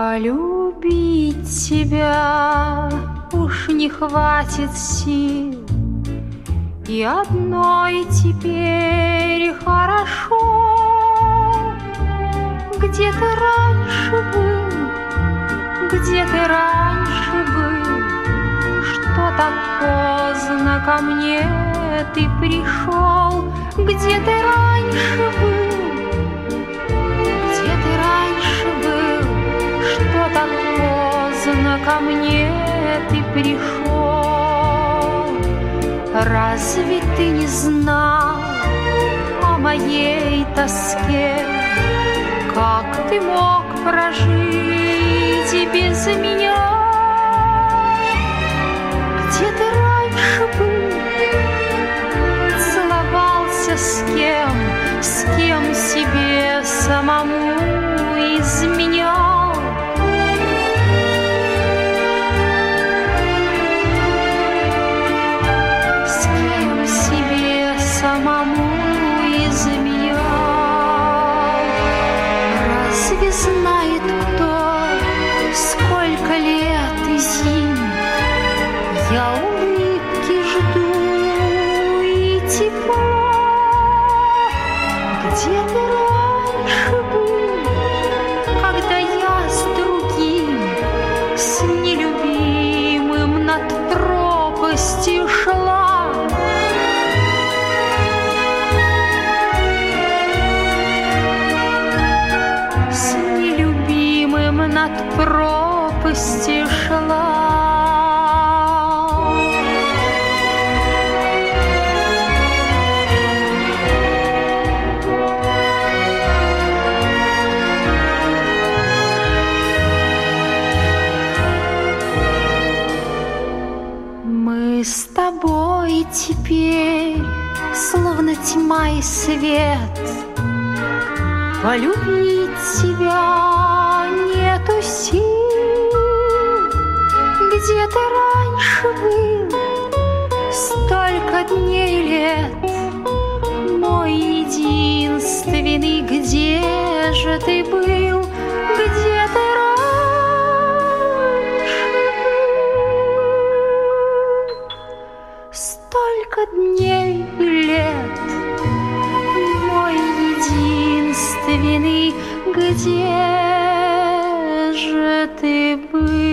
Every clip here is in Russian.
Полюбить тебя уж не хватит сил, и одной теперь хорошо. Где ты раньше был, где ты раньше был, что так поздно ко мне ты пришел? Где ты раньше был, где ты раньше был, что так поздно ко мне ты пришел? Разве ты не знал о моей тоске? Как ты мог прожить и без меня? Где ты раньше был? Целовался с кем себе самому изменял? С кем себе самому изменял? Разве знает кто, сколько лет и зим я улыбки жду и тепла? Где ты раньше был, когда я с другим, с нелюбимым над пропастью шла? С нелюбимым над пропастью шла. Мы с тобой теперь словно тьма и свет. Полюбить тебя нету сил. Где ты раньше был, столько дней и лет, мой единственный, где же ты был? Где ты раньше был? Столько дней и лет, мой единственный, где же ты был?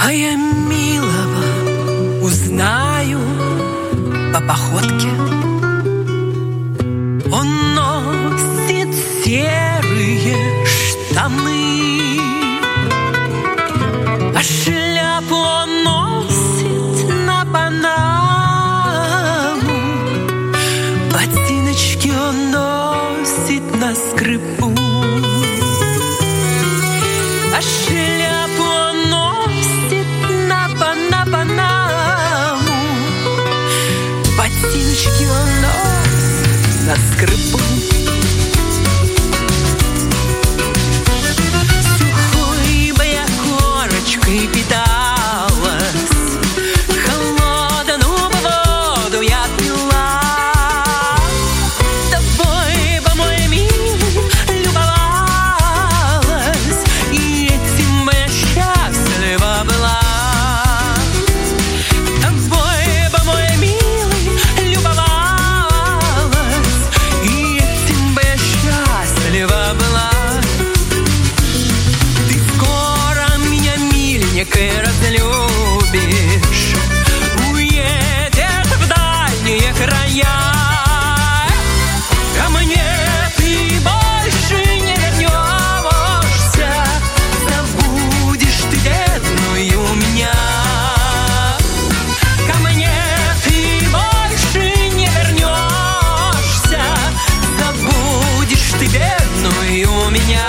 А я милого узнаю по походке. Он носит серые штаны, а шляпу он носит на Панаму, ботиночки он носит на скрипу, а шляпу он носит на Панаму, ботиночки он носит на скрипу. Сухой бы я корочкой питалась, холодную воду я пила, тобой бы, мой милый, любовалась, и этим бы я счастлива была. Тобой бы, мой милый, любовалась, и этим бы я счастлива была. Ты скоро меня, миленькой, разлюбишь, уедешь в дальние края, ко мне ты больше не вернешься, забудешь ты бедную меня. Ко мне ты больше не вернешься, забудешь ты бедную меня.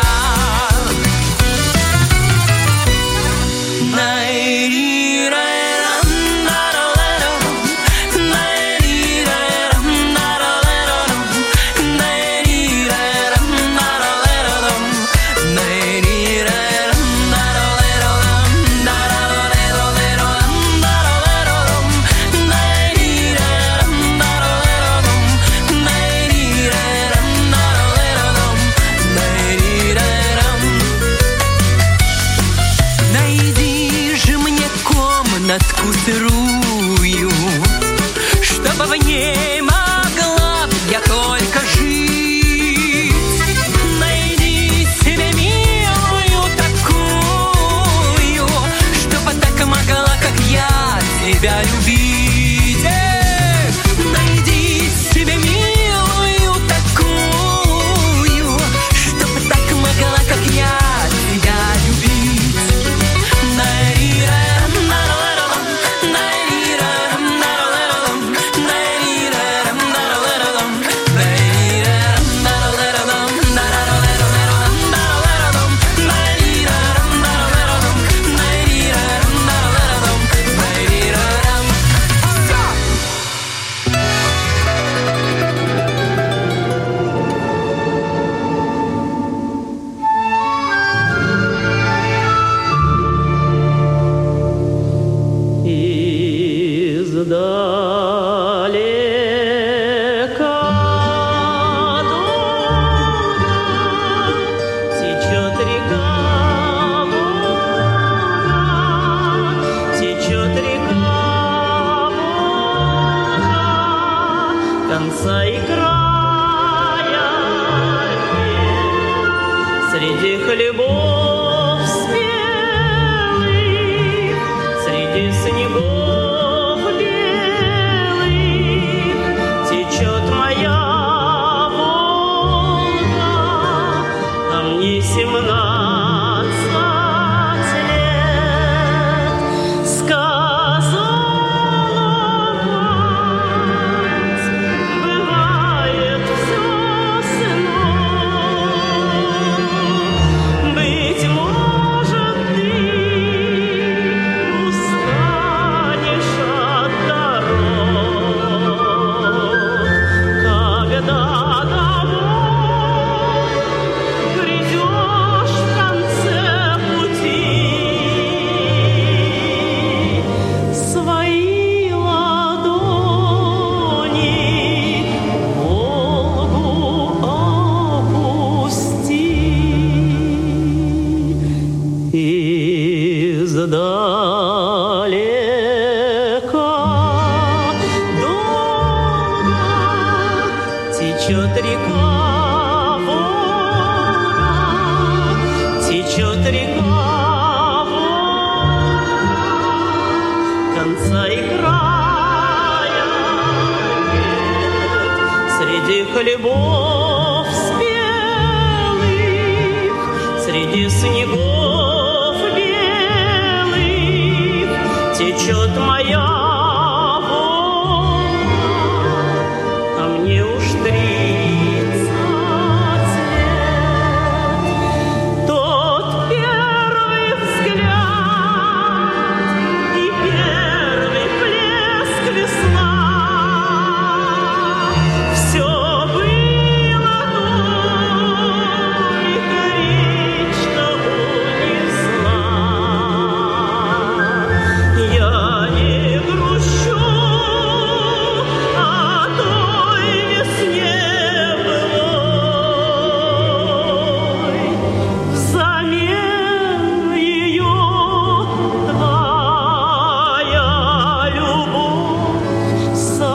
Найди же мне комнатку сырую, чтобы в ней могла б я только жить. Найди себе милую такую, чтобы так могла, как я, тебя любить. Найди себе милую такую, чтобы так могла, как я, тебя любить. Издалека долго течет река Волга, течет река Волга, конца и края нет. Среди хлебов спелых, среди снегов белых течет моя Волга, а мне 17 лет. Сказала мать, бывает все, сынок, быть может, ты устанешь от дорог, когда домой придешь в конце пути. Свои ладони Волгу опусти. Издалека долго течет река Волга, течет река Волга, конца и края нет. Среди хлебов спелых, среди снегов белых течет моя Волга, а мне уж 30 лет. Тот первый взгляд и первый плеск весна — все было только речь того весна. Я не грущу о той весне былой, взамен ее твоя любовь со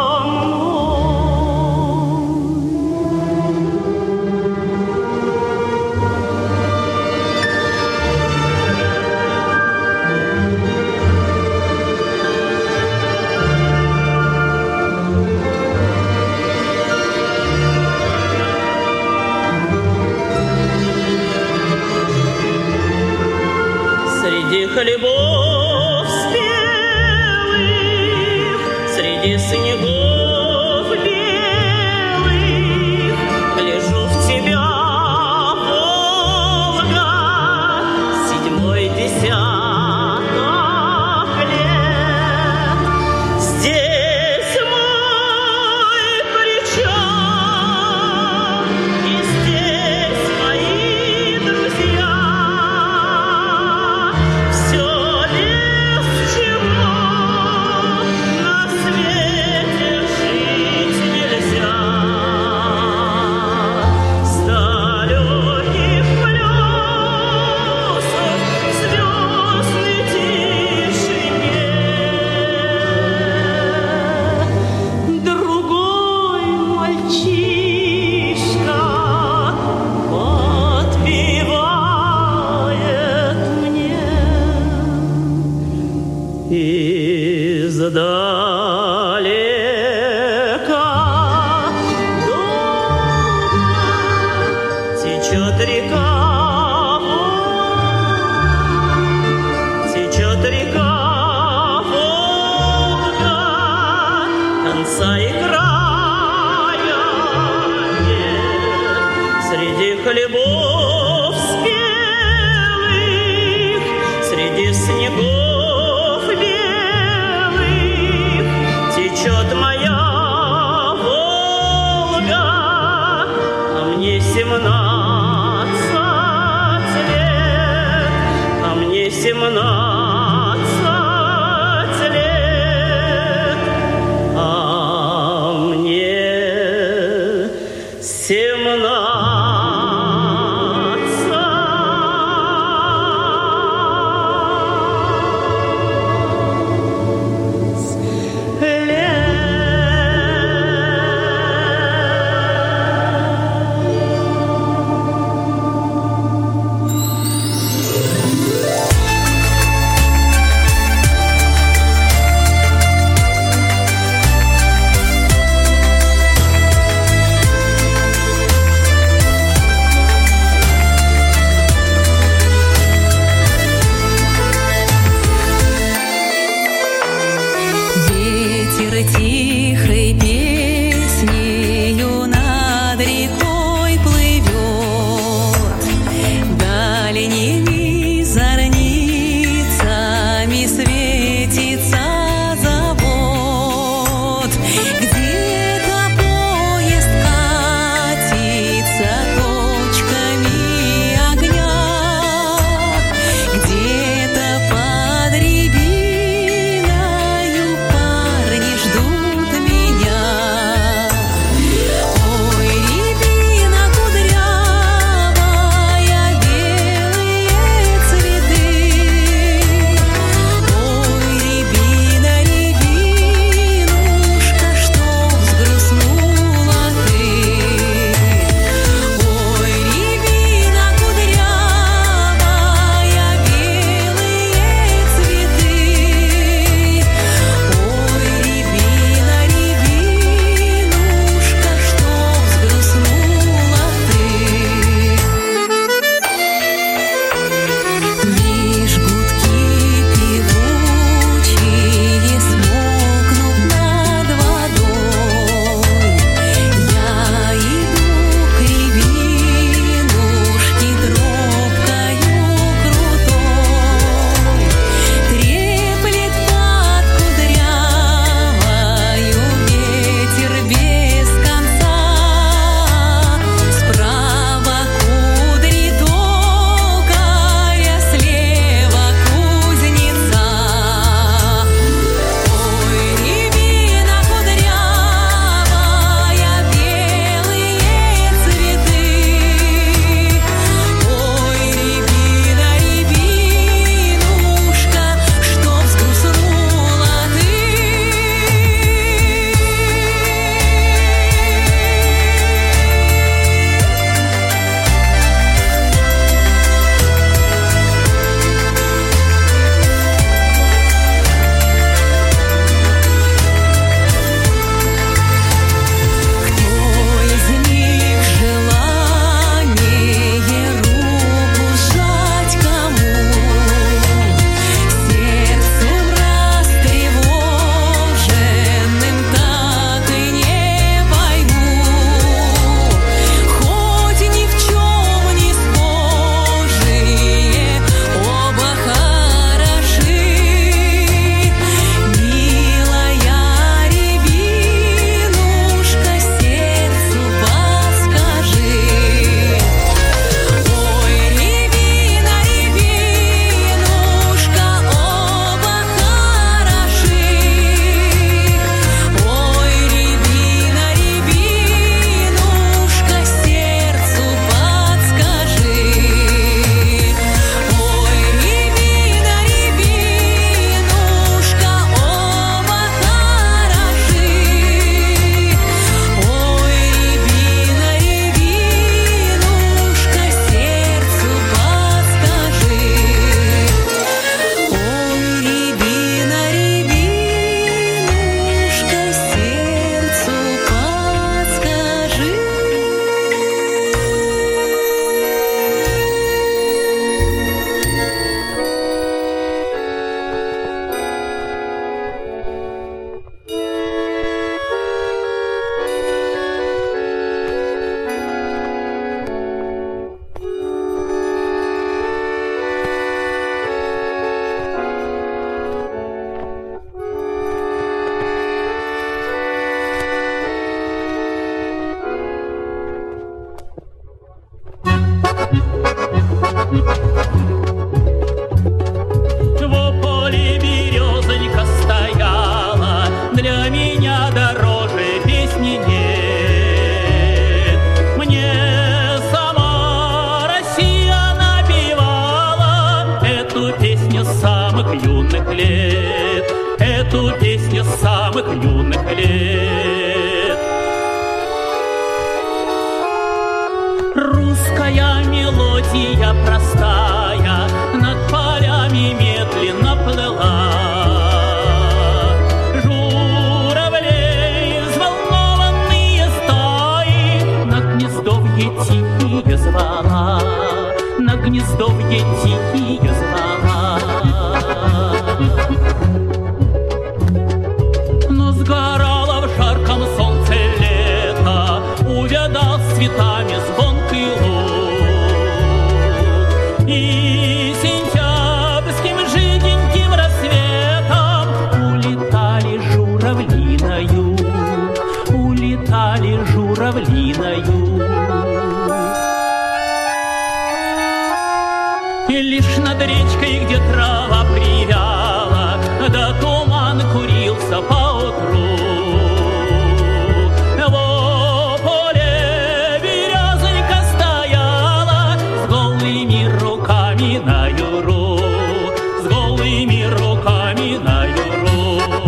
среди хлебов спелых, среди снегов белых гляжу в тебя, Волга, седьмой десяток лет. Здесь мой причал, и здесь мои друзья. Все без чего на свете жить нельзя. С далеких плесов звездной тишине другой мальчишка подпевает мне. Издалека долго течет река Волга, течет река Волга, конца и края нет. Среди хлебов спелых, среди снегов белых течет моя Волга, а мне 17 лет, а мне 17 лет, а мне 17 лет. песню самых юных лет, эту песню самых юных лет. Русская мелодия простая над полями медленно плыла. Журавлей взволнованные стаи на гнездовье тихие звала, на гнездовье тихие звала. Но сгорало в жарком солнце лето, увядал с цветами звонкий луг. И сентябрьским жиденьким рассветом улетали журавли на юг, улетали журавли на юг. И лишь над речкой, где трава привяла, да туман курился поутру, во поле березонька стояла с голыми руками на юру, с голыми руками на юру.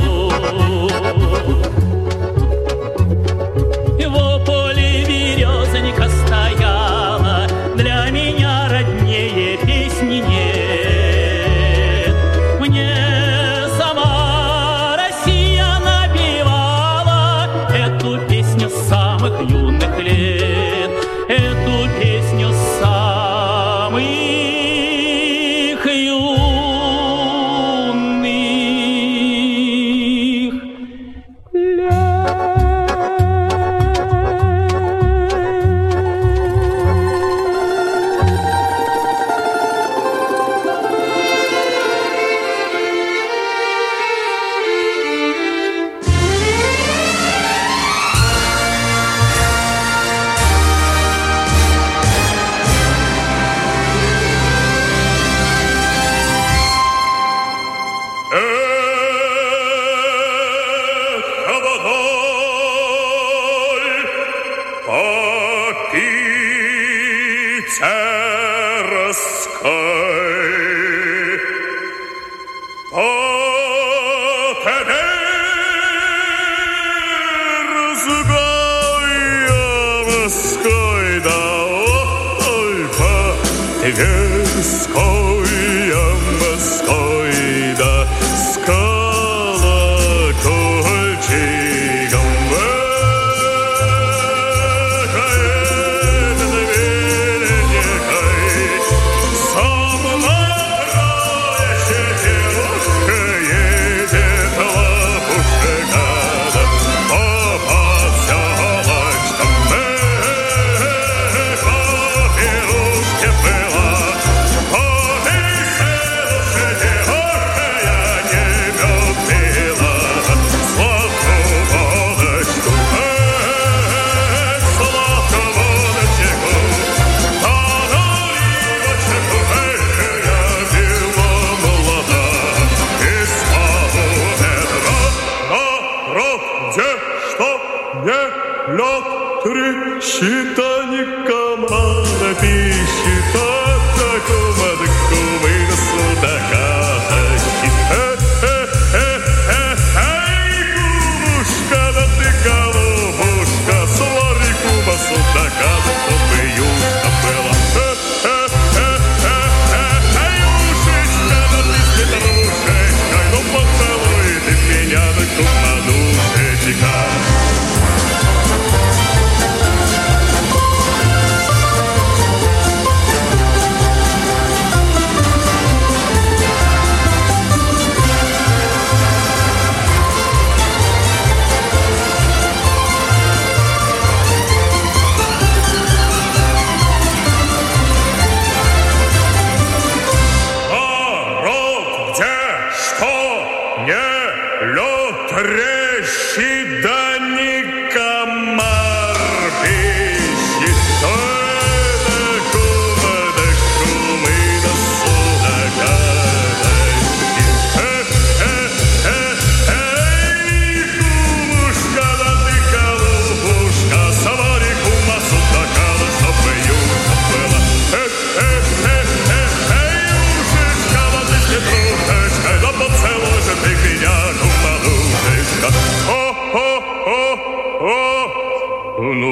Во поле березонька стояла, для меня роднее песни нет. Мне сама Россия напевала эту песню самых юных лет, эту песню самых юных лет.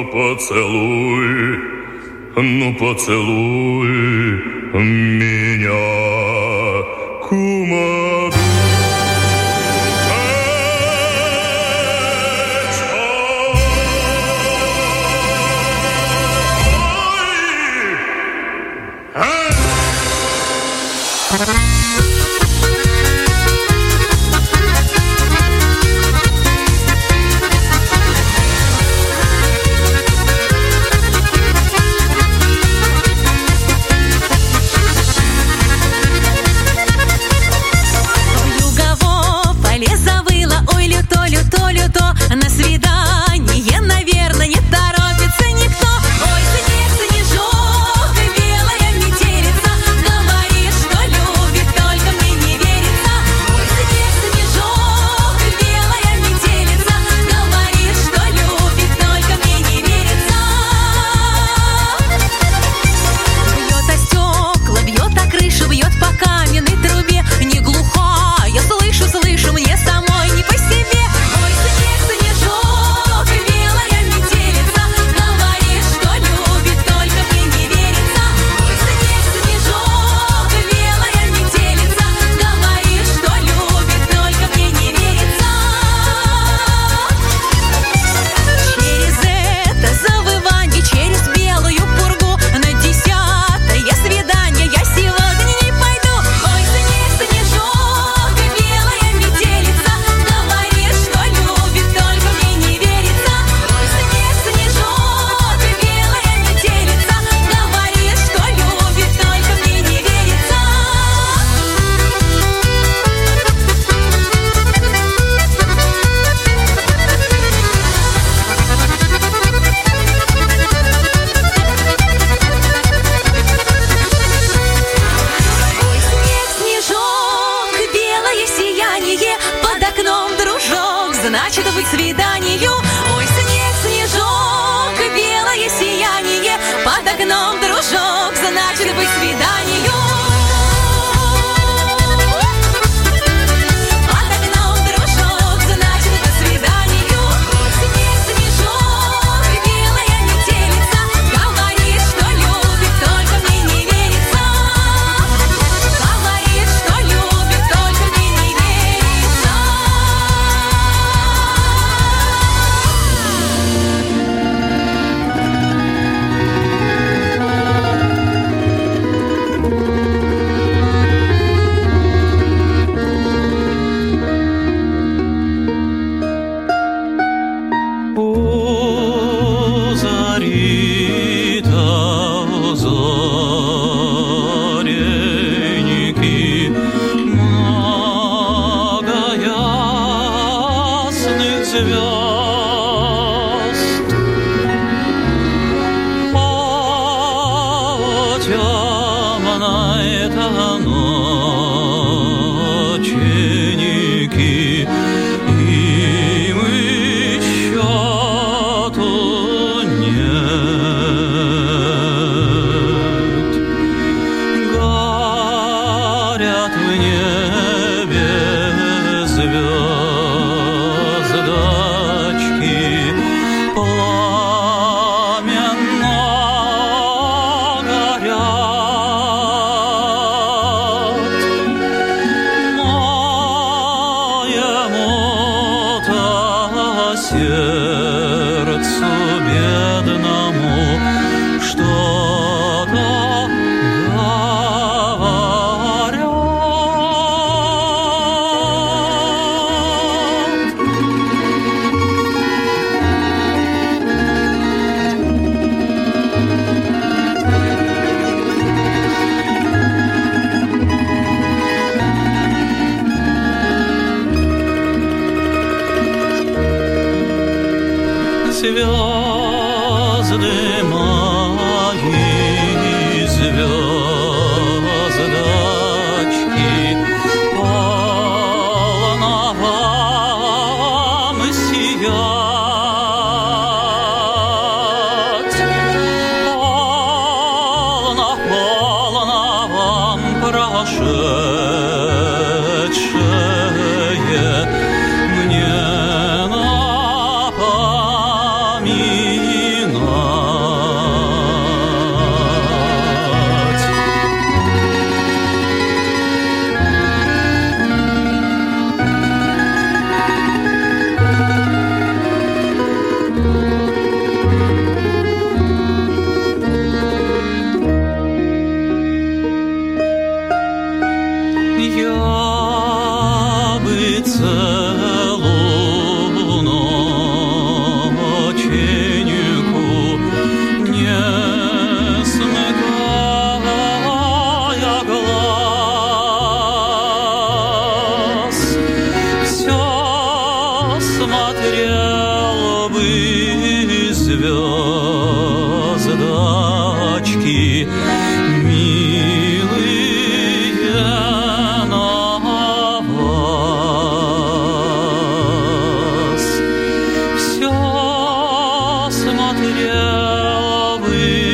поцелуй меня, кумагу. На свидание, наверное, не торопится никто. Ой, снег, снежок, белая метелица, говорит, что любит, только мне не верится. Ой, снег, снежок, белая метелица, говорит, что любит, только мне не верится. Бьет о стекла, бьет о крышу, бьет по каменной трубе. Не глухая, слышу, слышу, мне самой не по себе. Значит, быть свиданию. Ой, снег, снежок, белое сияние, под окном дружок, значит, быть свиданию. Под окном дружок, значит, быть свиданию. Ой, снег, снежок, белая метелица, говорит, что любит, только мне не верится. Говорит, что любит, только мне не верится. Звезды мои, звездочки, полно вам сиять, полно вам прошедшее мне на память. Я бы целую ноченьку, не смыкая глаз, все смотрел бы звездочки милые на вас. Все смотрел бы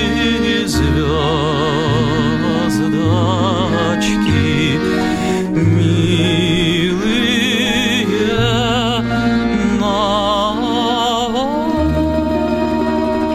звездочки милые на вас.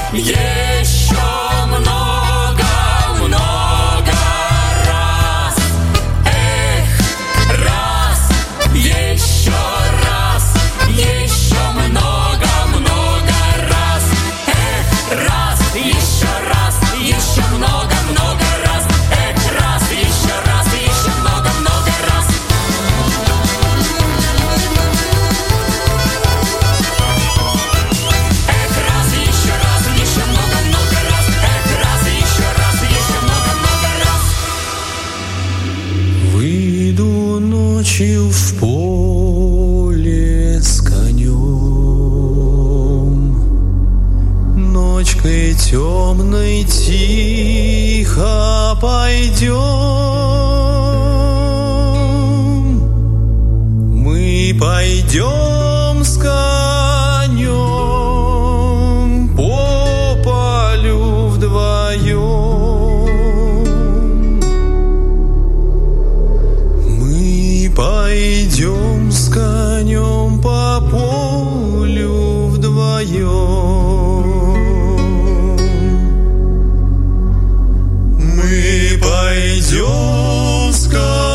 еще много раз. Эх, раз, еще много раз. Эх, раз, еще много раз. Эх, раз, еще много раз. Эх, раз, еще много раз. Эх, раз, еще много раз. Выйду ночью в поле с конем, ночкой темной тихо пойдем. Мы пойдем с конем по полю вдвоем. Мы пойдем с конем по полю вдвоем. Мы пойдем с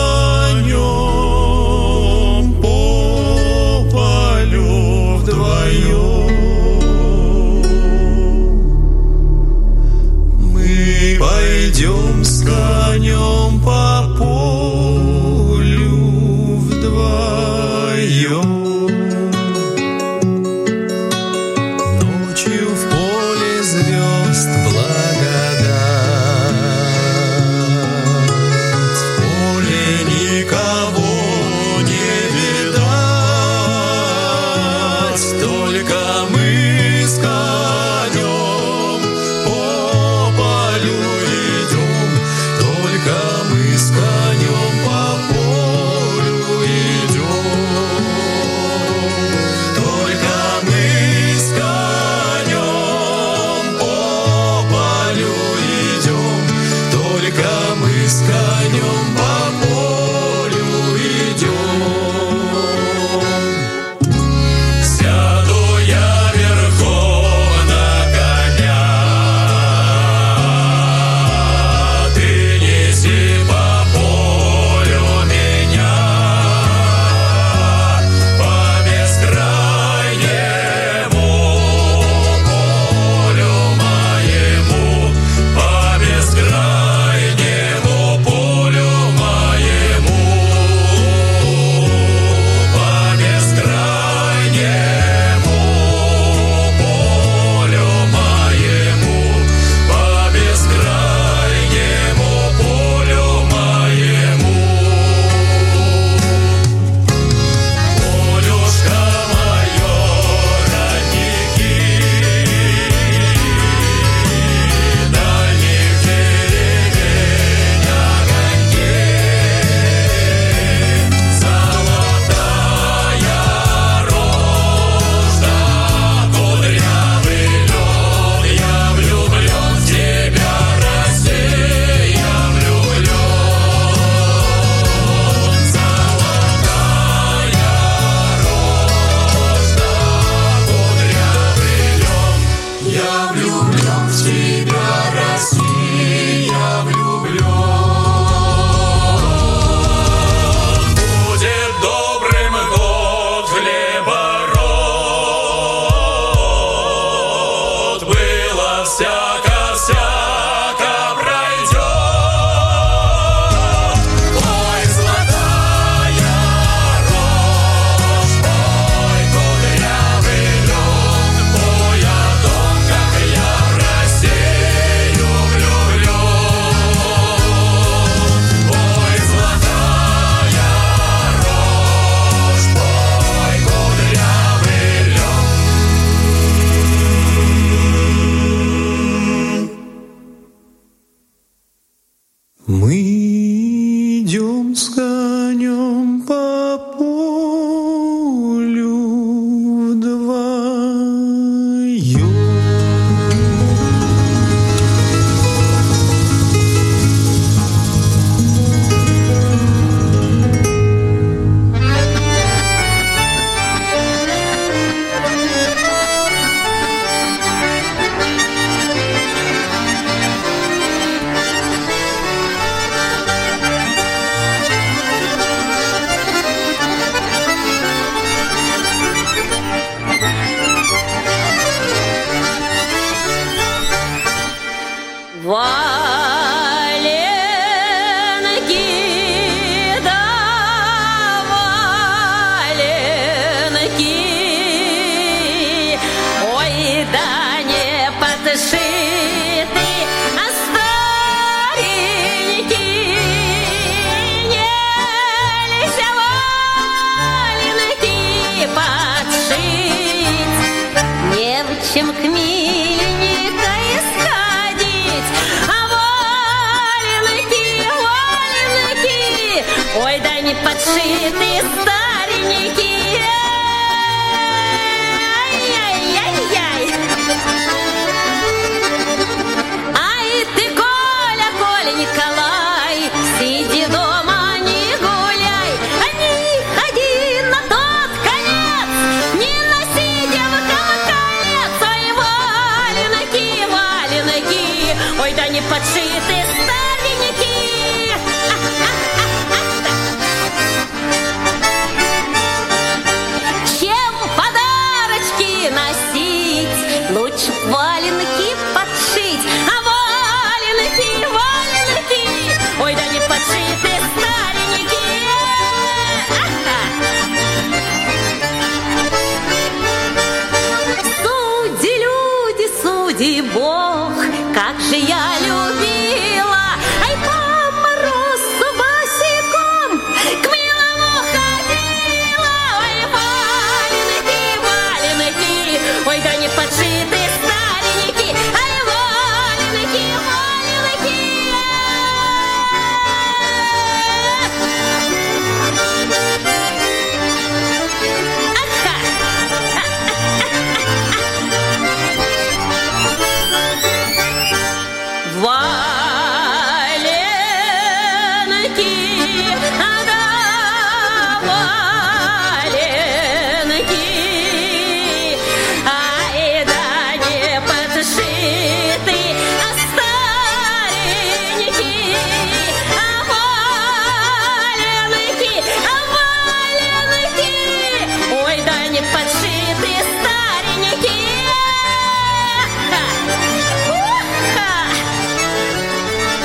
конем по полю вдвоем. Мы пойдем с конем по полю вдвоем. Ночью в поле звезд благодать, в поле никого не видать, только мы с конем по полю идем, только мы с конем по полю идем, только мы с конем по полю идем, только мы с конем по полю идем. Сяду я верхом на коня, ты неси по полю меня, по бескрайнему полю моему, по бескрайнему полю моему, по бескрайнему полю моему, по бескрайнему полю моему. Полюшка мое, родники, дальних деревень огоньки, золотая рожь да кудрявый лед. Я влюблен в тебя, Россия, влюблен. Золотая рожь да кудрявый лед. Я влюблен в тебя, Россия, влюблен. Будет добрым год хлебород, было всяко пройдет. Ой, золотая рожь, ой, кудрявый лед, пой о том, как я в России подшиты старенькие. Ай-яй-яй-яй. Ай ты, Коля, Коля, Николай, сиди дома, не гуляй. Не ходи на тот конец, не носи девкам колец. Ой, валенки, валенки, ой, да не подшиты старенькие. Чем подарочки носить, лучше валенки подшить. А валенки, валенки, ой, да не подшиты старенькие. Суди, люди, суди, Бог, как же я любил